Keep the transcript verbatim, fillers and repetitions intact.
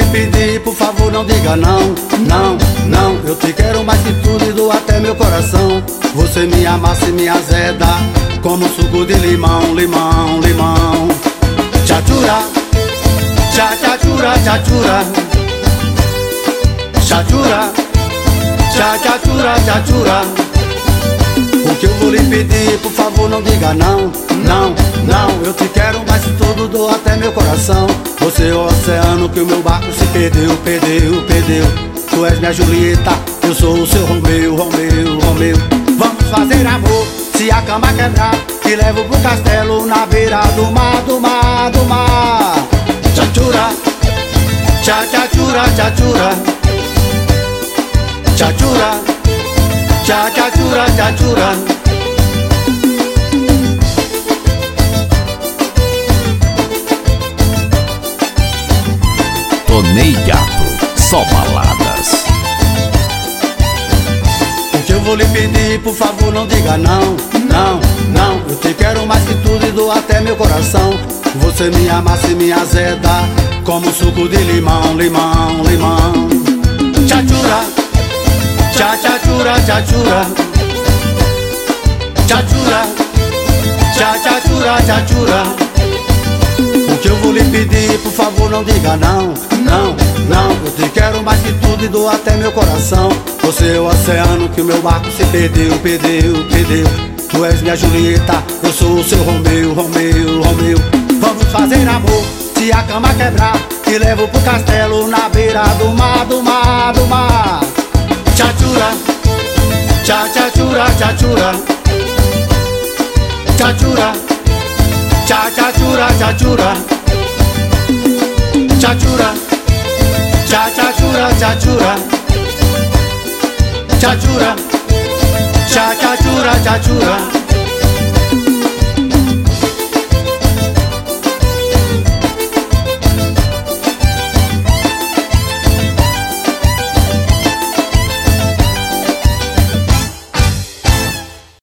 pedir, por favor não diga não. Não, não, eu te quero mais que tudo e dou até meu coração. Você me amassa e me azeda como suco de limão, limão, limão. Tchachura, tcha tchachura, tchachura. Tchachura, tcha tchachura, tchachura. O que eu vou lhe pedir, por favor não diga não. Não, não, eu te quero mais que tudo, dou até meu coração. Você é o oceano que o meu barco se perdeu, perdeu, perdeu. Tu és minha Julieta, eu sou o seu Romeu, Romeu, Romeu. Vamos fazer amor, se a cama quebrar, te levo pro castelo na beira do mar, do mar, do mar. Tchachura, tcha tchachura, tchachura. Tchachura, tcha tchachura, tchachura. Tonei Gato, só baladas. O que eu vou lhe pedir, por favor não diga não. Não, não, eu te quero mais que tudo e dou até meu coração. Você me amassa e me azeda como suco de limão, limão, limão. Tchachura, tcha tchachura, tchachura. Tchachura, tcha tchachura, tchachura. O que eu vou lhe pedir, por favor não diga não. Não, não, eu te quero mais que tudo e dou até meu coração. Você é o oceano que o meu barco se perdeu, perdeu, perdeu. Tu és minha Julieta, eu sou o seu Romeu, Romeu, Romeu. Vamos fazer amor, se a cama quebrar, te levo pro castelo na beira do mar, do mar, do mar. Tchachura, tcha tchachura, tchachura. Tchachura, tcha tchachura, tchachura. Tchachura, tcha tchachura, tchachura. Tchachura, tcha tchachura, tchachura.